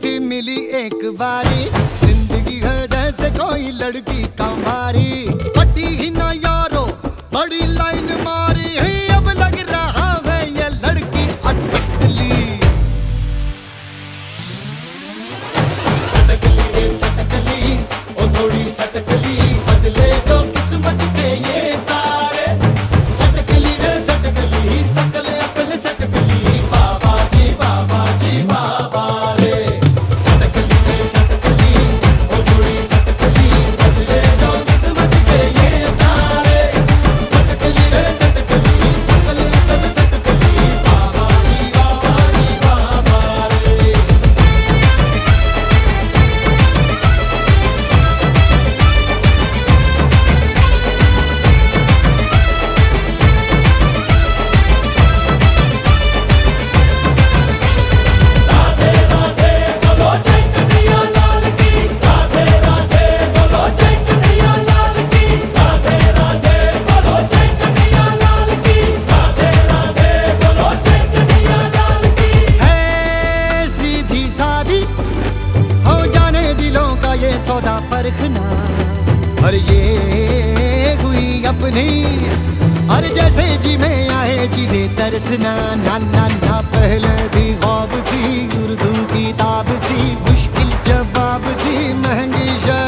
थी मिली एक बारी, जिंदगी है जैसे कोई लड़की कमारी, पटी ही ना यारो बड़ी लाइन मारी, अब लग रहा है ये लड़की अटकली। सटकली रे सटकली, ओ थोड़ी सटकली, बदले जो किस्मत के ये तारे। सटकली रे सटकली, सकल अकल सटकली, बाबा जी बाबा रे। सटकली रे सटकली, ओ थोड़ी सटकली, बदले जो किस्मत के ये तारे। सटकली रे सटकली, सकल अकल सटकली, बाबा जी बाबा रे। सौदा परखना, और ये हुई अपनी, और जैसे जी में आए जिले तरसना। ना ना ना पहले भी ख्वाब सी, उर्दू किताब सी, मुश्किल जवाब सी, महंगी